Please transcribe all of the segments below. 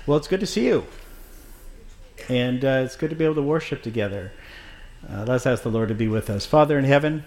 Well, it's good to see you. And it's good to be able to worship together. Let's ask the Lord to be with us. Father in heaven,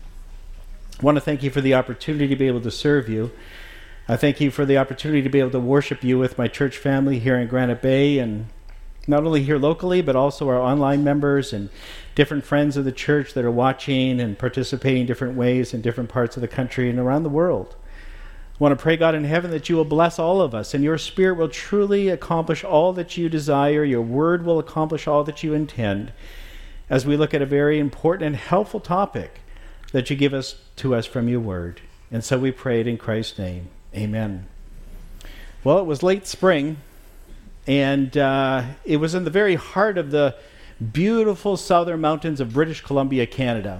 I want to thank you for the opportunity to be able to serve you. I thank you for the opportunity to be able to worship you with my church family here in Granite Bay, and not only here locally, but also our online members and different friends of the church that are watching and participating in different ways in different parts of the country and around the world. I want to pray, God in heaven, that you will bless all of us, and your Spirit will truly accomplish all that you desire. Your word will accomplish all that you intend, as we look at a very important and helpful topic that you give us to us from your word. And so we pray it in Christ's name. Amen. Well, it was late spring, and it was in the very heart of the beautiful southern mountains of British Columbia, Canada.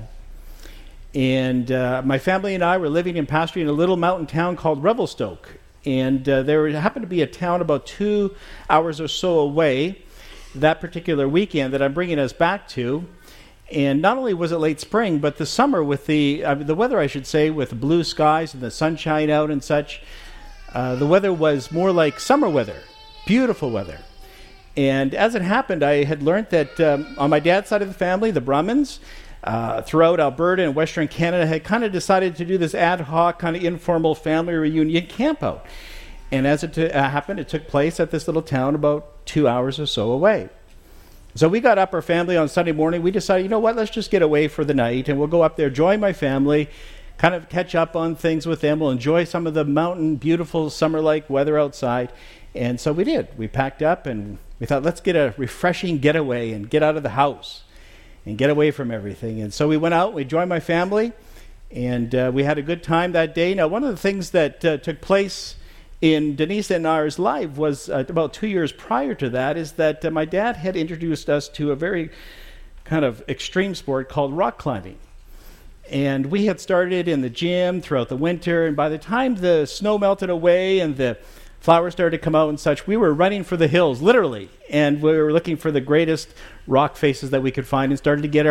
And my family and I were living and pastoring in a little mountain town called Revelstoke. And there happened to be a town about 2 hours or so away that particular weekend that I'm bringing us back to. And not only was it late spring, but the summer with the weather, I should say, with blue skies and the sunshine out and such, the weather was more like summer weather, beautiful weather. And as it happened, I had learned that on my dad's side of the family, the Brumans, throughout Alberta and Western Canada, had kind of decided to do this ad hoc kind of informal family reunion camp out. And as it happened, it took place at this little town about 2 hours or so away. So we got up, our family, on Sunday morning. We decided, you know what, let's just get away for the night, and we'll go up there, join my family, kind of catch up on things with them. We'll enjoy some of the mountain, beautiful summer-like weather outside. And so we did. We packed up, and we thought, let's get a refreshing getaway and get out of the house and get away from everything. And so we went out, we joined my family, and we had a good time that day. Now, one of the things that took place in Denise and ours life was about 2 years prior to that, is that my dad had introduced us to a very kind of extreme sport called rock climbing. And we had started in the gym throughout the winter, and by the time the snow melted away and the flowers started to come out and such, we were running for the hills, literally, and we were looking for the greatest rock faces that we could find, and started to get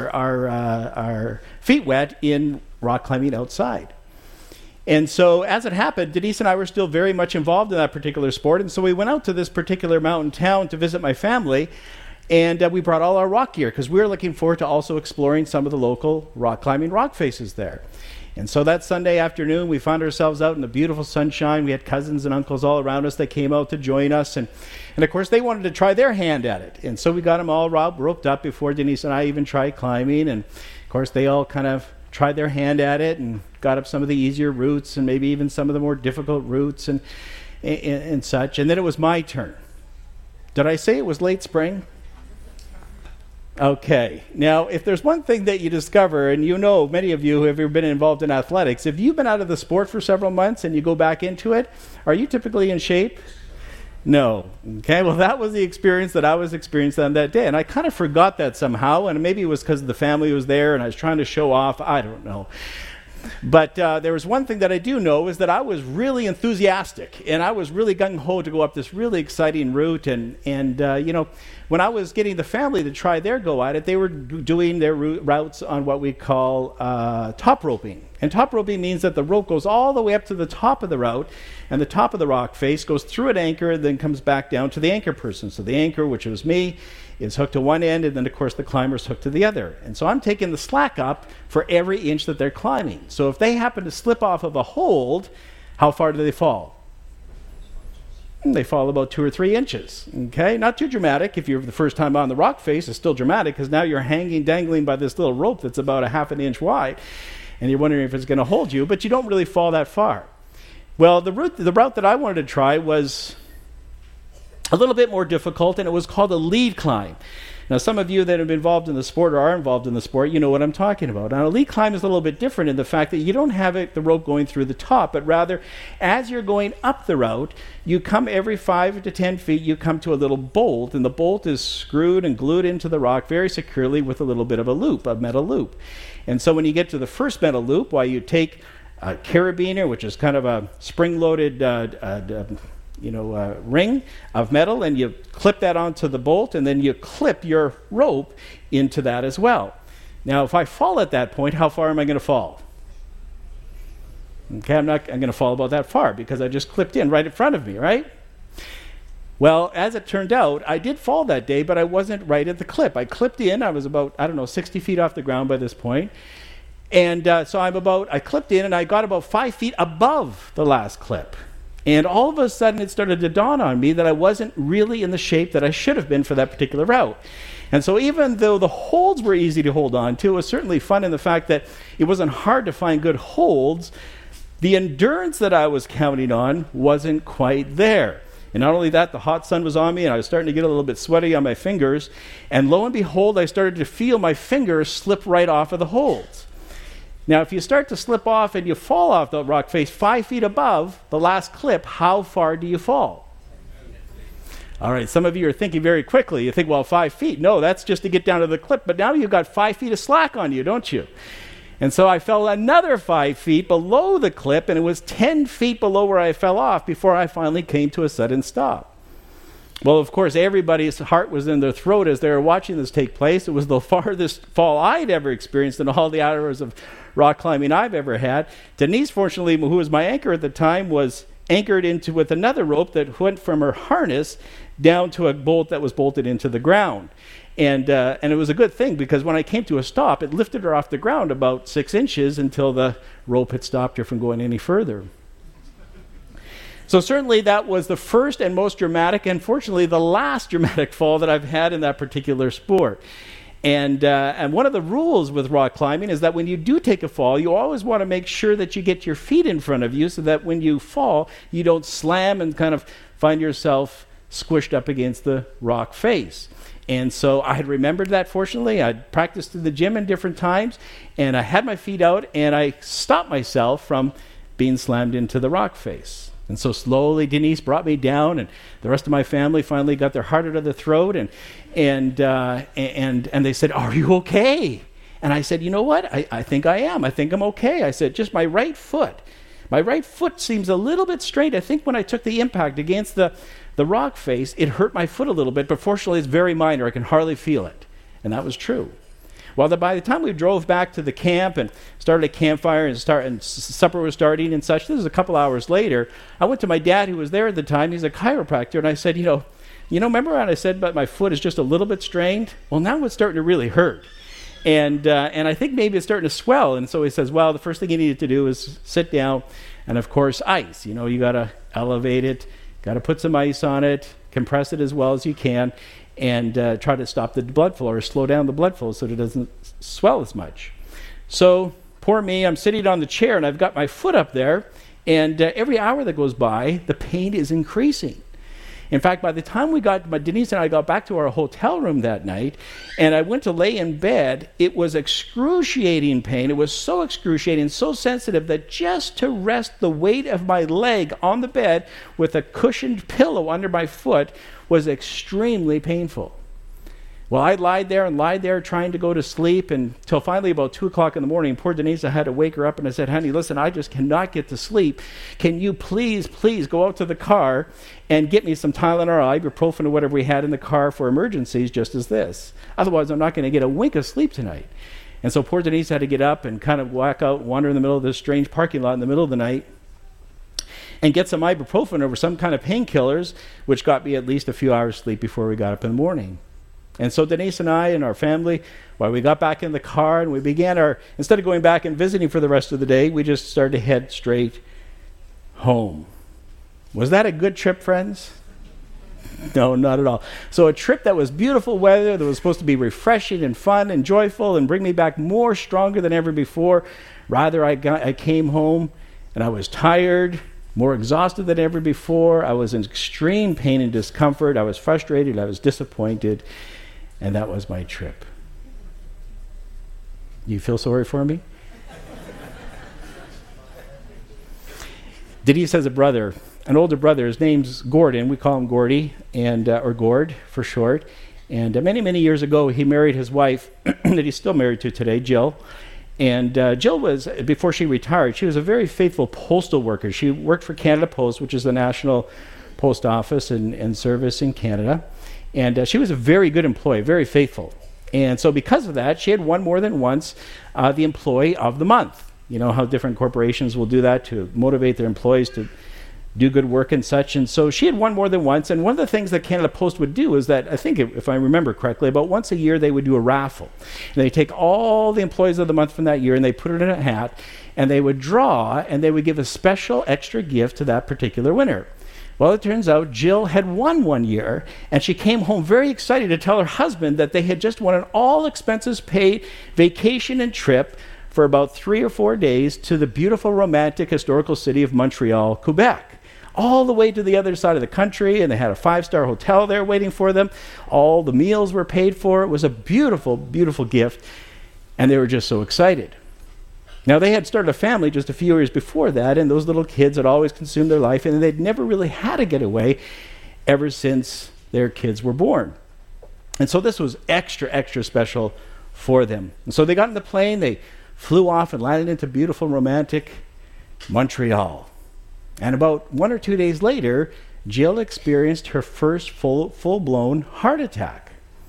our feet wet in rock climbing outside. And so, as it happened, Denise and I were still very much involved in that particular sport, and so we went out to this particular mountain town to visit my family, and we brought all our rock gear, because we were looking forward to also exploring some of the local rock climbing rock faces there. And so that Sunday afternoon, we found ourselves out in the beautiful sunshine. We had cousins and uncles all around us that came out to join us. And of course, they wanted to try their hand at it. And so we got them all roped up before Denise and I even tried climbing. And of course, they all kind of tried their hand at it and got up some of the easier routes and maybe even some of the more difficult routes and such. And then it was my turn. Did I say it was late spring? Okay. Now, if there's one thing that you discover, and you know, many of you who have ever been involved in athletics, if you've been out of the sport for several months and you go back into it, are you typically in shape? No. Okay, well, that was the experience that I was experiencing on that day, and I kind of forgot that somehow, and maybe it was because the family was there and I was trying to show off. I don't know. But there was one thing that I do know, is that I was really enthusiastic, and I was really gung-ho to go up this really exciting route. And you know, when I was getting the family to try their go at it, they were doing their routes on what we call top roping. And top roping means that the rope goes all the way up to the top of the route, and the top of the rock face goes through an anchor and then comes back down to the anchor person. So the anchor, which was me, is hooked to one end, and then, of course, the climber's hooked to the other. And so I'm taking the slack up for every inch that they're climbing. So if they happen to slip off of a hold, how far do they fall? They fall about 2 or 3 inches. Okay, not too dramatic. If you're the first time on the rock face, it's still dramatic, because now you're dangling by this little rope that's about a half an inch wide, and you're wondering if it's going to hold you, but you don't really fall that far. Well, the route that I wanted to try was a little bit more difficult, and it was called a lead climb. Now, some of you that have been involved in the sport or are involved in the sport, you know what I'm talking about. Now, a lead climb is a little bit different in the fact that you don't have the rope going through the top, but rather, as you're going up the route, you come every 5 to 10 feet, you come to a little bolt, and the bolt is screwed and glued into the rock very securely with a little bit of a loop, a metal loop. And so when you get to the first metal loop, while you take a carabiner, which is kind of a spring-loaded ring of metal, and you clip that onto the bolt, and then you clip your rope into that as well. Now, if I fall at that point, how far am I going to fall? Okay, I'm going to fall about that far because I just clipped in right in front of me, right? Well, as it turned out, I did fall that day, but I wasn't right at the clip. I clipped in. I was about, 60 feet off the ground by this point. And so I clipped in, and I got about 5 feet above the last clip. And all of a sudden, it started to dawn on me that I wasn't really in the shape that I should have been for that particular route. And so even though the holds were easy to hold on to, it was certainly fun in the fact that it wasn't hard to find good holds, the endurance that I was counting on wasn't quite there. And not only that, the hot sun was on me, and I was starting to get a little bit sweaty on my fingers. And lo and behold, I started to feel my fingers slip right off of the holds. Now, if you start to slip off and you fall off the rock face 5 feet above the last clip, how far do you fall? All right, some of you are thinking very quickly. You think, well, 5 feet. No, that's just to get down to the clip. But now you've got 5 feet of slack on you, don't you? And so I fell another 5 feet below the clip, and it was 10 feet below where I fell off before I finally came to a sudden stop. Well, of course, everybody's heart was in their throat as they were watching this take place. It was the farthest fall I'd ever experienced in all the hours of rock climbing I've ever had. Denise, fortunately, who was my anchor at the time, was anchored into with another rope that went from her harness down to a bolt that was bolted into the ground. And it was a good thing, because when I came to a stop, it lifted her off the ground about 6 inches until the rope had stopped her from going any further. So certainly that was the first and most dramatic, and fortunately the last dramatic fall that I've had in that particular sport. And one of the rules with rock climbing is that when you do take a fall, you always want to make sure that you get your feet in front of you so that when you fall, you don't slam and kind of find yourself squished up against the rock face. And so I had remembered that, fortunately. I'd practiced in the gym in different times, and I had my feet out, and I stopped myself from being slammed into the rock face. And so slowly Denise brought me down, and the rest of my family finally got their heart out of their throat, and they said, "Are you okay?" And I said, "You know what? I think I am. I think I'm okay." I said, "Just my right foot seems a little bit straight. I think when I took the impact against the rock face, it hurt my foot a little bit, but fortunately it's very minor. I can hardly feel it." And that was true. Well, by the time we drove back to the camp and started a campfire and supper was starting and such, this was a couple hours later, I went to my dad, who was there at the time. He's a chiropractor, and I said, you know, remember when I said about my foot is just a little bit strained? Well, now it's starting to really hurt. And I think maybe it's starting to swell. And so he says, well, the first thing you needed to do is sit down, and of course, ice. You got to elevate it, got to put some ice on it, compress it as well as you can, and try to stop the blood flow or slow down the blood flow so that it doesn't swell as much. So poor me, I'm sitting on the chair, and I've got my foot up there, and every hour that goes by, the pain is increasing. In fact, by the time Denise and I got back to our hotel room that night, and I went to lay in bed, it was excruciating pain. It was so excruciating, so sensitive, that just to rest the weight of my leg on the bed with a cushioned pillow under my foot was extremely painful. Well, I lied there trying to go to sleep until finally about 2 o'clock in the morning. Poor Denise, I had to wake her up, and I said, honey, listen, I just cannot get to sleep. Can you please go out to the car and get me some Tylenol or ibuprofen or whatever we had in the car for emergencies, just as this? Otherwise, I'm not going to get a wink of sleep tonight. And so poor Denise had to get up and kind of walk out, wander in the middle of this strange parking lot in the middle of the night, and get some ibuprofen or some kind of painkillers, which got me at least a few hours sleep before we got up in the morning. And so Denise and I and our family, while we got back in the car and we began instead of going back and visiting for the rest of the day, we just started to head straight home. Was that a good trip, friends? No, not at all. So a trip that was beautiful weather, that was supposed to be refreshing and fun and joyful and bring me back more stronger than ever before. Rather, I came home and I was tired, more exhausted than ever before. I was in extreme pain and discomfort. I was frustrated. I was disappointed. And that was my trip. You feel sorry for me? Denise has a brother, an older brother. His name's Gordon. We call him Gordy, or Gord for short. And many, many years ago, he married his wife that he's still married to today, Jill. And Jill was, before she retired, she was a very faithful postal worker. She worked for Canada Post, which is the national post office and service in Canada. And she was a very good employee, very faithful. And so because of that, she had won more than once the Employee of the Month. You know how different corporations will do that to motivate their employees to do good work and such. And so she had won more than once. And one of the things that Canada Post would do is that, I think if I remember correctly, about once a year they would do a raffle. And they take all the employees of the month from that year and they put it in a hat and they would draw and they would give a special extra gift to that particular winner. Well, it turns out Jill had won one year, and she came home very excited to tell her husband that they had just won an all-expenses-paid vacation and trip for about 3 or 4 days to the beautiful, romantic, historical city of Montreal, Quebec, all the way to the other side of the country, and they had a 5-star hotel there waiting for them. All the meals were paid for. It was a beautiful, beautiful gift, and they were just so excited. Now, they had started a family just a few years before that, and those little kids had always consumed their life, and they'd never really had a getaway ever since their kids were born. And so this was extra, extra special for them. And so they got in the plane, they flew off and landed into beautiful, romantic Montreal. And about 1 or 2 days later, Jill experienced her first full-blown heart attack.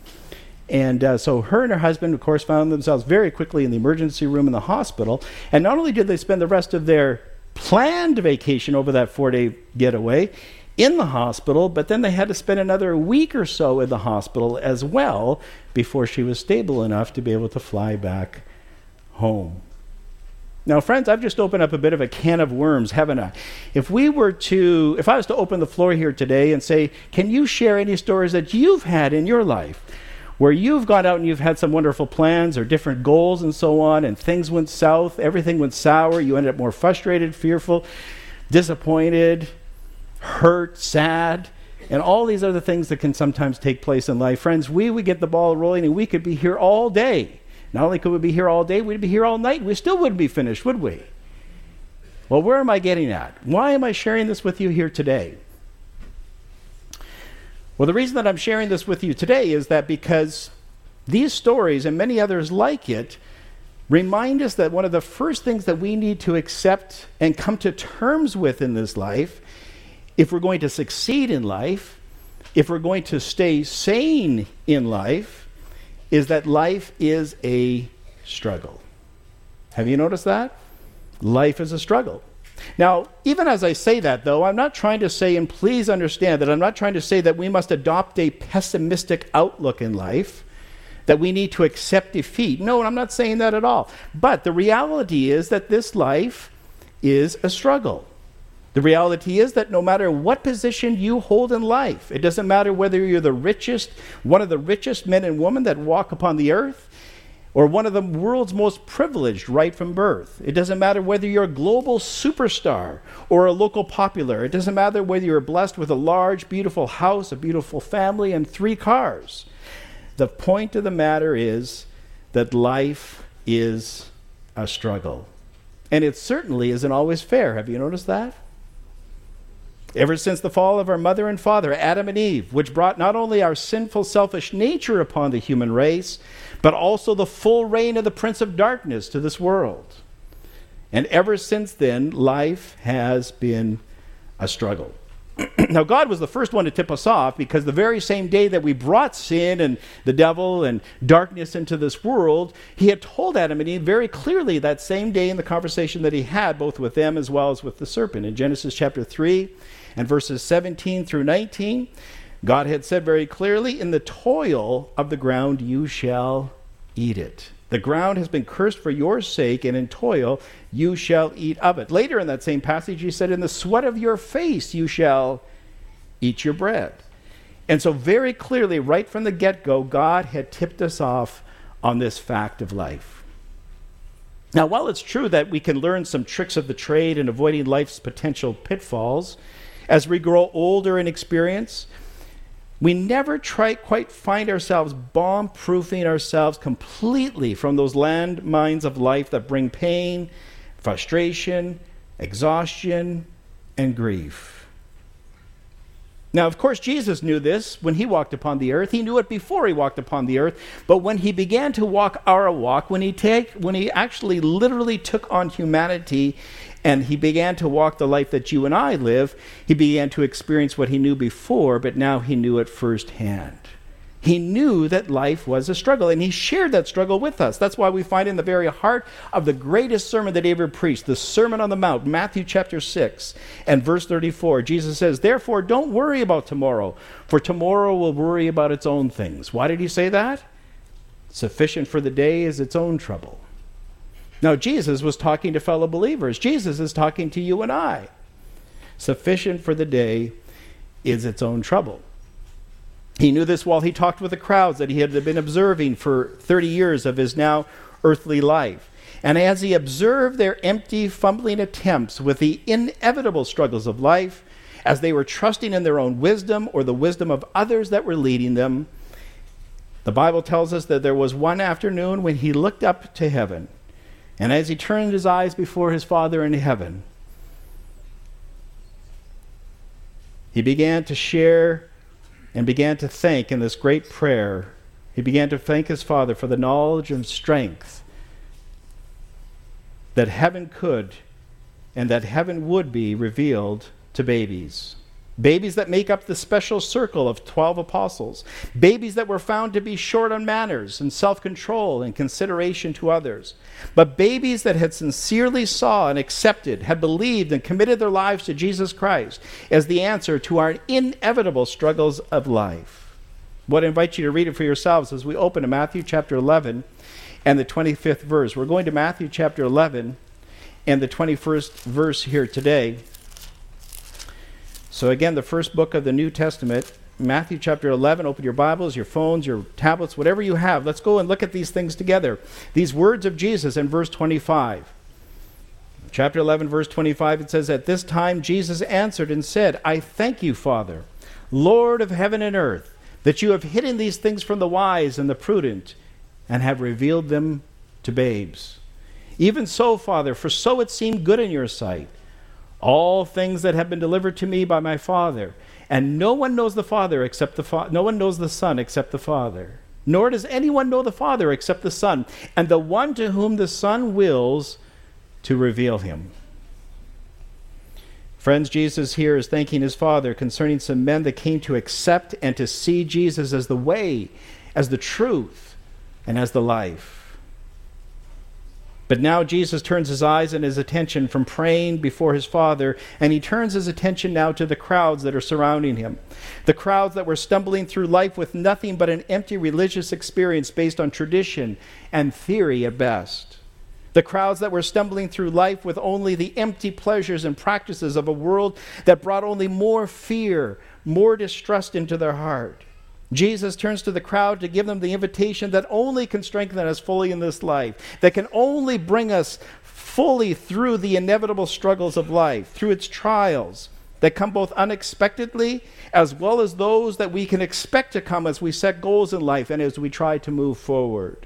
And so her and her husband, of course, found themselves very quickly in the emergency room in the hospital. And not only did they spend the rest of their planned vacation over that 4-day getaway in the hospital, but then they had to spend another week or so in the hospital as well before she was stable enough to be able to fly back home. Now, friends, I've just opened up a bit of a can of worms, haven't I? If I was to open the floor here today and say, can you share any stories that you've had in your life where you've gone out and you've had some wonderful plans or different goals and so on, and things went south, everything went sour, you ended up more frustrated, fearful, disappointed, hurt, sad, and all these other things that can sometimes take place in life. Friends, we would get the ball rolling and we could be here all day. Not only could we be here all day, we'd be here all night. We still wouldn't be finished, would we? Well, where am I getting at? Why am I sharing this with you here today? Well, the reason that I'm sharing this with you today is that because these stories and many others like it remind us that one of the first things that we need to accept and come to terms with in this life, if we're going to succeed in life, if we're going to stay sane in life, is that life is a struggle. Have you noticed that? Life is a struggle. Now, even as I say that, though, I'm not trying to say, and please understand that I'm not trying to say that we must adopt a pessimistic outlook in life, that we need to accept defeat. No, I'm not saying that at all. But the reality is that this life is a struggle. The reality is that no matter what position you hold in life, it doesn't matter whether you're the richest, one of the richest men and women that walk upon the earth, or one of the world's most privileged right from birth. It doesn't matter whether you're a global superstar or a local popular. It doesn't matter whether you're blessed with a large, beautiful house, a beautiful family, and 3 cars. The point of the matter is that life is a struggle. And it certainly isn't always fair. Have you noticed that? Ever since the fall of our mother and father, Adam and Eve, which brought not only our sinful, selfish nature upon the human race, but also the full reign of the Prince of Darkness to this world. And ever since then, life has been a struggle. Now, God was the first one to tip us off, because the very same day that we brought sin and the devil and darkness into this world, he had told Adam and Eve very clearly that same day in the conversation that he had, both with them as well as with the serpent. In Genesis chapter 3 and verses 17 through 19, God had said very clearly, in the toil of the ground you shall eat it. The ground has been cursed for your sake, and in toil you shall eat of it. Later in that same passage, he said, in the sweat of your face you shall eat your bread. And so very clearly, right from the get-go, God had tipped us off on this fact of life. Now, while it's true that we can learn some tricks of the trade in avoiding life's potential pitfalls, as we grow older in experience, we never quite find ourselves bomb-proofing ourselves completely from those landmines of life that bring pain, frustration, exhaustion, and grief. Now, of course, Jesus knew this when he walked upon the earth. He knew it before he walked upon the earth. But when he began to walk our walk, when he actually literally took on humanity and he began to walk the life that you and I live, he began to experience what he knew before, but now he knew it firsthand. He knew that life was a struggle, and he shared that struggle with us. That's why we find in the very heart of the greatest sermon that he ever preached, the Sermon on the Mount, Matthew chapter 6 and verse 34, Jesus says, "Therefore don't worry about tomorrow, for tomorrow will worry about its own things." Why did he say that? Sufficient for the day is its own trouble. Now, Jesus was talking to fellow believers. Jesus is talking to you and I. Sufficient for the day is its own trouble. He knew this while he talked with the crowds that he had been observing for 30 years of his now earthly life. And as he observed their empty, fumbling attempts with the inevitable struggles of life, as they were trusting in their own wisdom or the wisdom of others that were leading them, the Bible tells us that there was one afternoon when he looked up to heaven. And as he turned his eyes before his Father in heaven, he began to share and began to thank in this great prayer. He began to thank his Father for the knowledge and strength that heaven could and that heaven would be revealed to babies. Babies that make up the special circle of 12 apostles. Babies that were found to be short on manners and self-control and consideration to others. But babies that had sincerely saw and accepted, had believed and committed their lives to Jesus Christ as the answer to our inevitable struggles of life. I would invite you to read it for yourselves as we open to Matthew chapter 11 and the 25th verse. We're going to Matthew chapter 11 and the 21st verse here today. So again, the first book of the New Testament, Matthew chapter 11. Open your Bibles, your phones, your tablets, whatever you have. Let's go and look at these things together. These words of Jesus in verse 25. Chapter 11, verse 25, it says, "At this time Jesus answered and said, I thank you, Father, Lord of heaven and earth, that you have hidden these things from the wise and the prudent, and have revealed them to babes. Even so, Father, for so it seemed good in your sight. All things that have been delivered to me by my Father, and no one knows the Father except no one knows the Son except the Father. Nor does anyone know the Father except the Son, and the one to whom the Son wills to reveal him." Friends, Jesus here is thanking his Father concerning some men that came to accept and to see Jesus as the way, as the truth, and as the life. But now Jesus turns his eyes and his attention from praying before his Father, and he turns his attention now to the crowds that are surrounding him. The crowds that were stumbling through life with nothing but an empty religious experience based on tradition and theory at best. The crowds that were stumbling through life with only the empty pleasures and practices of a world that brought only more fear, more distrust into their heart. Jesus turns to the crowd to give them the invitation that only can strengthen us fully in this life, that can only bring us fully through the inevitable struggles of life, through its trials that come both unexpectedly as well as those that we can expect to come as we set goals in life and as we try to move forward.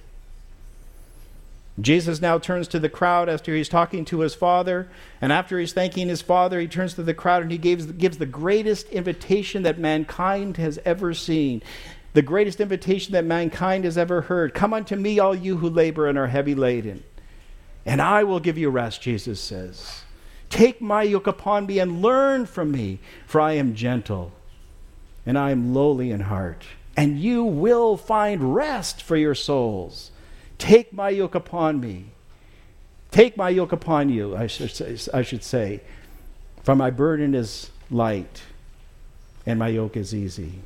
Jesus now turns to the crowd after he's talking to his Father, and after he's thanking his Father, he turns to the crowd and he gives the greatest invitation that mankind has ever seen, the greatest invitation that mankind has ever heard. "Come unto me, all you who labor and are heavy laden, and I will give you rest," Jesus says. "Take my yoke upon me and learn from me, for I am gentle and I am lowly in heart, and you will find rest for your souls. Take my yoke upon me. Take my yoke upon you," I should say. "For my burden is light and my yoke is easy."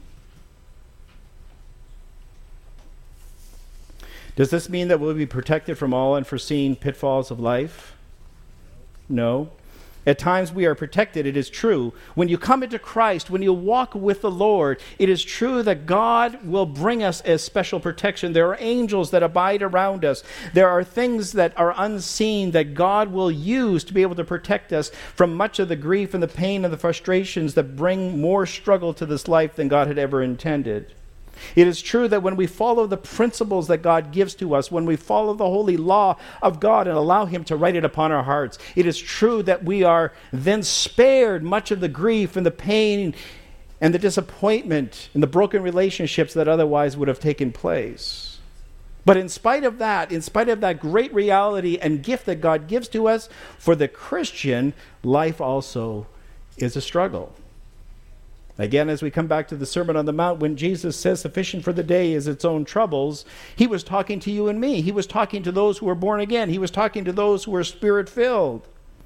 Does this mean that we'll be protected from all unforeseen pitfalls of life? No. At times we are protected, it is true. When you come into Christ, when you walk with the Lord, it is true that God will bring us a special protection. There are angels that abide around us. There are things that are unseen that God will use to be able to protect us from much of the grief and the pain and the frustrations that bring more struggle to this life than God had ever intended. It is true that when we follow the principles that God gives to us, when we follow the holy law of God and allow him to write it upon our hearts, it is true that we are then spared much of the grief and the pain and the disappointment and the broken relationships that otherwise would have taken place. But in spite of that great reality and gift that God gives to us, for the Christian, life also is a struggle. Again, as we come back to the Sermon on the Mount, when Jesus says sufficient for the day is its own troubles, he was talking to you and me. He was talking to those who were born again. He was talking to those who were Spirit-filled.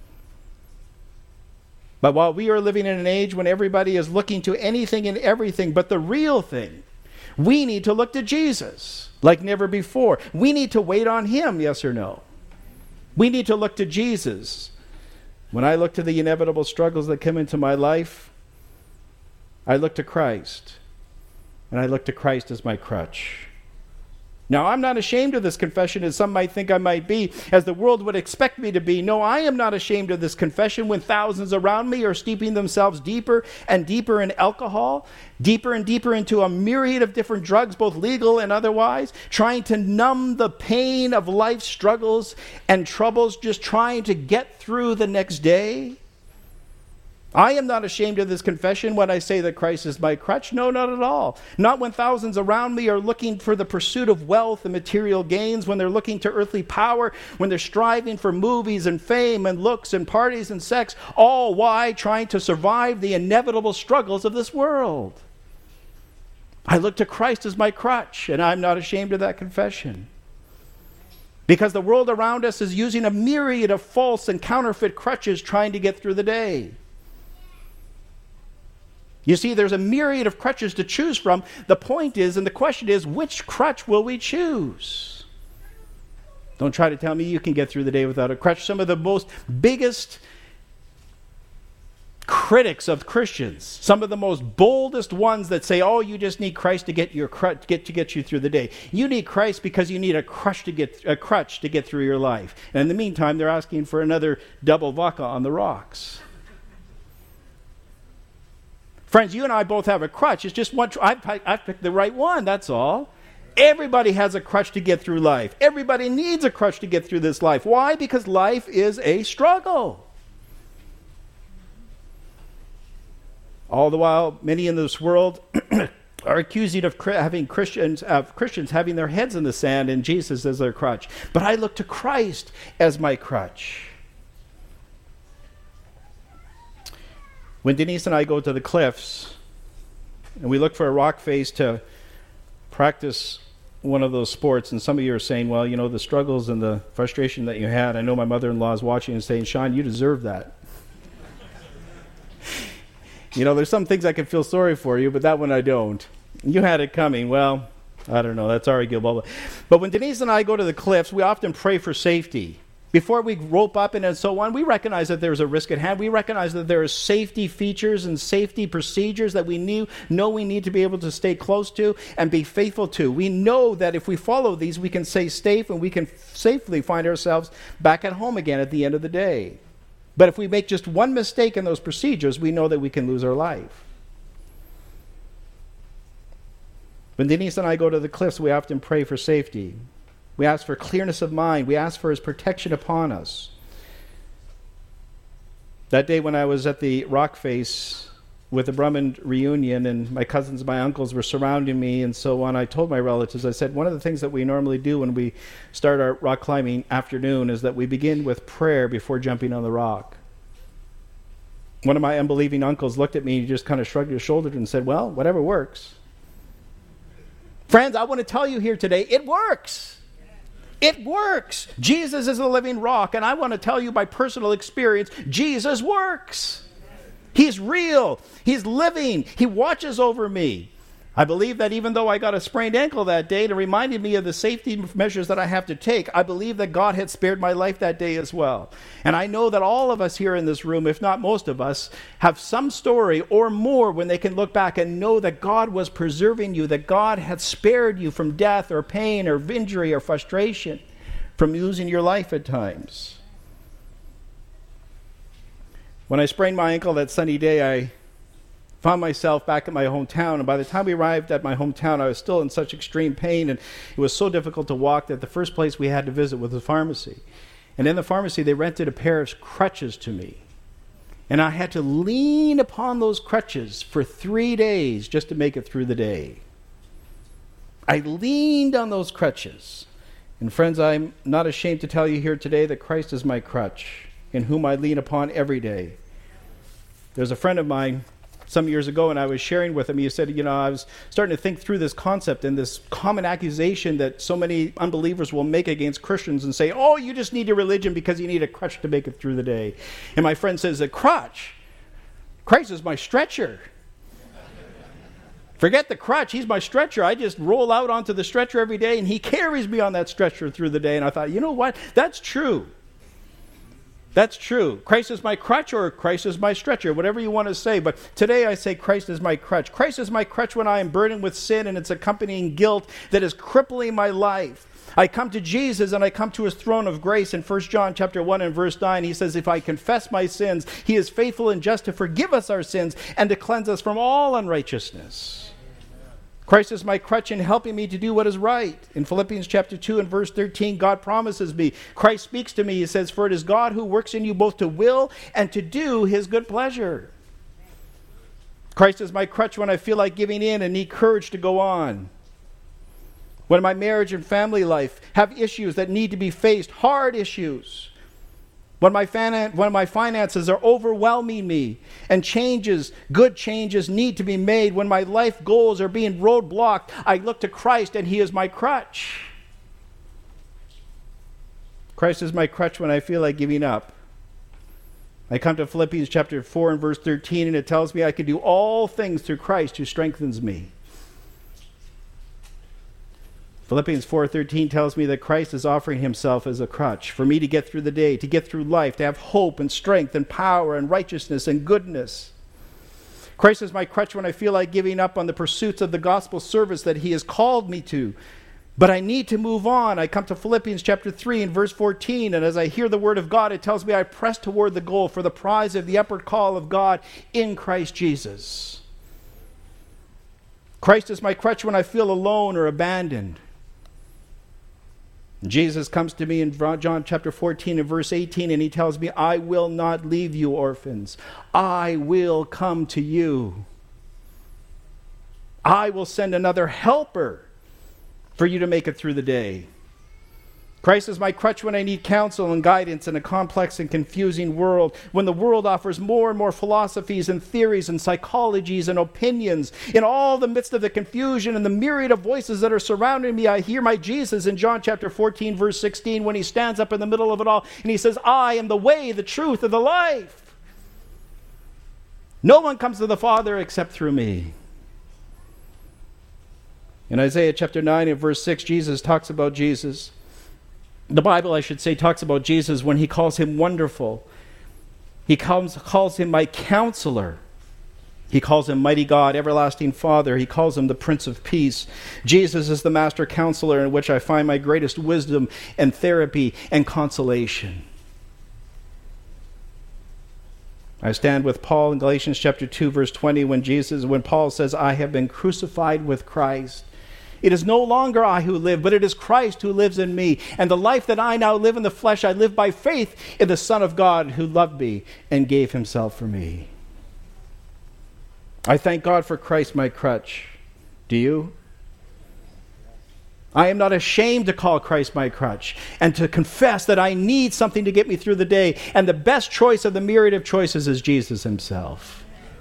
But while we are living in an age when everybody is looking to anything and everything but the real thing, we need to look to Jesus like never before. We need to wait on him, yes or no? We need to look to Jesus. When I look to the inevitable struggles that come into my life, I look to Christ, and I look to Christ as my crutch. Now, I'm not ashamed of this confession as some might think I might be, as the world would expect me to be. No, I am not ashamed of this confession when thousands around me are steeping themselves deeper and deeper in alcohol, deeper and deeper into a myriad of different drugs, both legal and otherwise, trying to numb the pain of life's struggles and troubles, just trying to get through the next day. I am not ashamed of this confession when I say that Christ is my crutch. No, not at all. Not when thousands around me are looking for the pursuit of wealth and material gains, when they're looking to earthly power, when they're striving for movies and fame and looks and parties and sex, all why trying to survive the inevitable struggles of this world. I look to Christ as my crutch, and I'm not ashamed of that confession. Because the world around us is using a myriad of false and counterfeit crutches trying to get through the day. You see, there's a myriad of crutches to choose from. The point is, and the question is, which crutch will we choose? Don't try to tell me you can get through the day without a crutch. Some of the most biggest critics of Christians, some of the most boldest ones that say, oh, you just need Christ to get you through the day. You need Christ because you need a crutch to get through your life. And in the meantime, they're asking for another double vodka on the rocks. Friends, you and I both have a crutch. It's just one. I've picked the right one, that's all. Everybody has a crutch to get through life. Everybody needs a crutch to get through this life. Why? Because life is a struggle. All the while, many in this world are accusing of Christians having their heads in the sand and Jesus as their crutch. But I look to Christ as my crutch. When Denise and I go to the cliffs and we look for a rock face to practice one of those sports, and some of you are saying, well, you know, the struggles and the frustration that you had, I know my mother-in-law is watching and saying, Sean, you deserve that. You know, there's some things I can feel sorry for you, but that one I don't. You had it coming. Well, I don't know. That's arguable. But when Denise and I go to the cliffs, we often pray for safety. Before we rope up and so on, we recognize that there's a risk at hand. We recognize that there are safety features and safety procedures that we know we need to be able to stay close to and be faithful to. We know that if we follow these, we can stay safe and we can safely find ourselves back at home again at the end of the day. But if we make just one mistake in those procedures, we know that we can lose our life. When Denise and I go to the cliffs, we often pray for safety. We ask for clearness of mind. We ask for his protection upon us. That day when I was at the rock face with the Brummond reunion and my cousins and my uncles were surrounding me and so on, I told my relatives, I said, one of the things that we normally do when we start our rock climbing afternoon is that we begin with prayer before jumping on the rock. One of my unbelieving uncles looked at me and just kind of shrugged his shoulders and said, well, whatever works. Friends, I want to tell you here today, it works. It works. Jesus is the living rock, and I want to tell you by personal experience, Jesus works. He's real. He's living. He watches over me. I believe that even though I got a sprained ankle that day, it reminded me of the safety measures that I have to take. I believe that God had spared my life that day as well. And I know that all of us here in this room, if not most of us, have some story or more when they can look back and know that God was preserving you, that God had spared you from death or pain or injury or frustration, from losing your life at times. When I sprained my ankle that sunny day, I found myself back at my hometown, and by the time we arrived at my hometown, I was still in such extreme pain, and it was so difficult to walk that the first place we had to visit was the pharmacy. And in the pharmacy, they rented a pair of crutches to me. And I had to lean upon those crutches for 3 days just to make it through the day. I leaned on those crutches. And friends, I'm not ashamed to tell you here today that Christ is my crutch, in whom I lean upon every day. There's a friend of mine some years ago, and I was sharing with him. He said, I was starting to think through this concept and this common accusation that so many unbelievers will make against Christians and say, oh, you just need a religion because you need a crutch to make it through the day. And my friend says, a crutch? Christ is my stretcher. Forget the crutch. He's my stretcher. I just roll out onto the stretcher every day, and he carries me on that stretcher through the day. And I thought, you know what? That's true. That's true. Christ is my crutch, or Christ is my stretcher, whatever you want to say. But today I say Christ is my crutch. Christ is my crutch when I am burdened with sin and its accompanying guilt that is crippling my life. I come to Jesus and I come to his throne of grace. In 1 John chapter 1 and verse 9, he says, if I confess my sins, he is faithful and just to forgive us our sins and to cleanse us from all unrighteousness. Christ is my crutch in helping me to do what is right. In Philippians chapter 2 and verse 13, God promises me, Christ speaks to me, he says, for it is God who works in you both to will and to do his good pleasure. Christ is my crutch when I feel like giving in and need courage to go on. When my marriage and family life have issues that need to be faced, hard issues. When my finances are overwhelming me and good changes need to be made, when my life goals are being roadblocked, I look to Christ and he is my crutch. Christ is my crutch when I feel like giving up. I come to Philippians chapter 4 and verse 13, and it tells me I can do all things through Christ who strengthens me. Philippians 4:13 tells me that Christ is offering himself as a crutch for me to get through the day, to get through life, to have hope and strength and power and righteousness and goodness. Christ is my crutch when I feel like giving up on the pursuits of the gospel service that he has called me to. But I need to move on. I come to Philippians chapter 3 and verse 14, and as I hear the word of God, it tells me I press toward the goal for the prize of the upward call of God in Christ Jesus. Christ is my crutch when I feel alone or abandoned. Jesus comes to me in John chapter 14 and verse 18, and he tells me, I will not leave you orphans. I will come to you. I will send another helper for you to make it through the day. Christ is my crutch when I need counsel and guidance in a complex and confusing world, when the world offers more and more philosophies and theories and psychologies and opinions. In all the midst of the confusion and the myriad of voices that are surrounding me, I hear my Jesus in John chapter 14, verse 16, when he stands up in the middle of it all and he says, I am the way, the truth, and the life. No one comes to the Father except through me. In Isaiah chapter 9 and verse 6, Jesus talks about Jesus. The Bible, I should say, talks about Jesus when he calls him wonderful. He calls him my counselor. He calls him mighty God, everlasting Father. He calls him the Prince of Peace. Jesus is the master counselor in which I find my greatest wisdom and therapy and consolation. I stand with Paul in Galatians chapter 2, verse 20, when Paul says, I have been crucified with Christ. It is no longer I who live, but it is Christ who lives in me. And the life that I now live in the flesh, I live by faith in the Son of God who loved me and gave himself for me. I thank God for Christ, my crutch. Do you? I am not ashamed to call Christ my crutch and to confess that I need something to get me through the day. And the best choice of the myriad of choices is Jesus himself.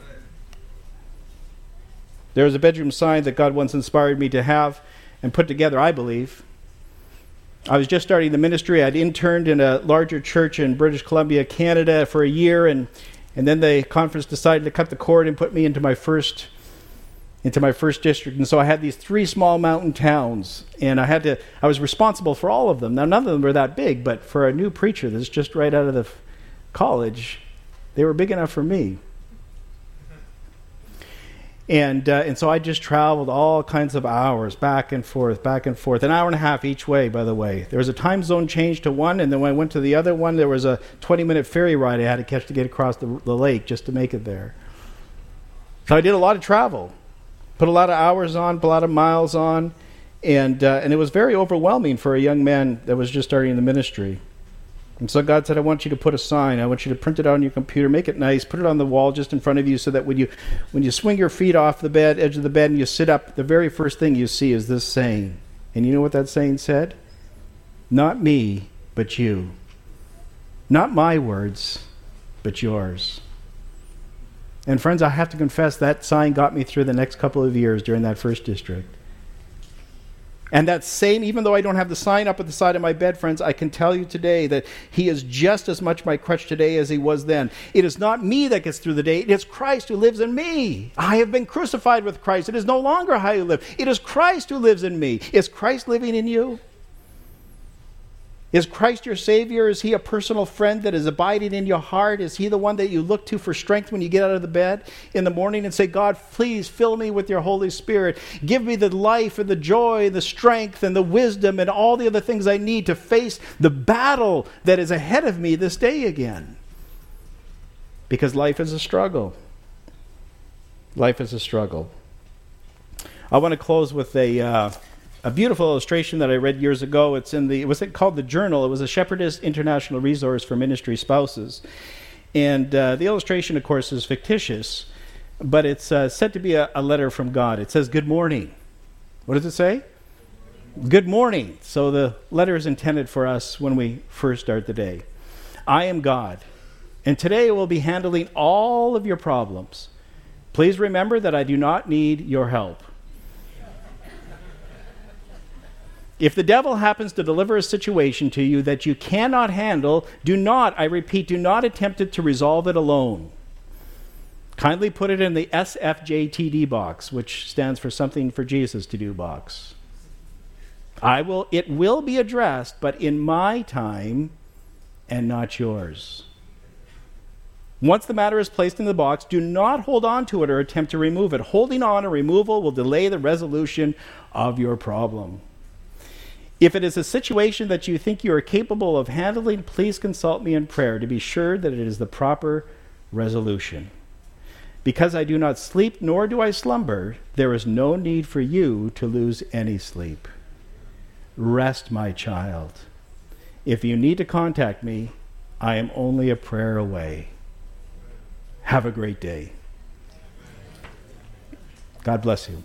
There was a bedroom sign that God once inspired me to have and put together, I believe. I was just starting the ministry. I'd interned in a larger church in British Columbia, Canada for a year, and then the conference decided to cut the cord and put me into my first district. And so I had these 3 small mountain towns, and I was responsible for all of them. Now, none of them were that big, but for a new preacher that's just right out of the college, they were big enough for me. And so I just traveled all kinds of hours, back and forth, an hour and a half each way, by the way. There was a time zone change to one, and then when I went to the other one, there was a 20-minute ferry ride I had to catch to get across the lake just to make it there. So I did a lot of travel, put a lot of hours on, put a lot of miles on, and it was very overwhelming for a young man that was just starting the ministry. And so God said, I want you to put a sign. I want you to print it out on your computer, make it nice, put it on the wall just in front of you so that when you swing your feet off the edge of the bed and you sit up, the very first thing you see is this saying. And you know what that saying said? Not me, but you. Not my words, but yours. And friends, I have to confess that sign got me through the next couple of years during that first district. And that same, even though I don't have the sign up at the side of my bed, friends, I can tell you today that he is just as much my crutch today as he was then. It is not me that gets through the day. It is Christ who lives in me. I have been crucified with Christ. It is no longer I who live. It is Christ who lives in me. Is Christ living in you? Is Christ your Savior? Is he a personal friend that is abiding in your heart? Is he the one that you look to for strength when you get out of the bed in the morning and say, God, please fill me with your Holy Spirit. Give me the life and the joy, the strength and the wisdom and all the other things I need to face the battle that is ahead of me this day again. Because life is a struggle. Life is a struggle. I want to close with a beautiful illustration that I read years ago. It's in the, called The Journal. It was a Shepherdess International Resource for Ministry Spouses. And the illustration, of course, is fictitious, but it's said to be a letter from God. It says, good morning. What does it say? Good morning. So the letter is intended for us when we first start the day. I am God, and today I will be handling all of your problems. Please remember that I do not need your help. If the devil happens to deliver a situation to you that you cannot handle, do not, I repeat, do not attempt to resolve it alone. Kindly put it in the SFJTD box, which stands for Something for Jesus to Do box. It will be addressed, but in my time and not yours. Once the matter is placed in the box, do not hold on to it or attempt to remove it. Holding on or removal will delay the resolution of your problem. If it is a situation that you think you are capable of handling, please consult me in prayer to be sure that it is the proper resolution. Because I do not sleep nor do I slumber, there is no need for you to lose any sleep. Rest, my child. If you need to contact me, I am only a prayer away. Have a great day. God bless you.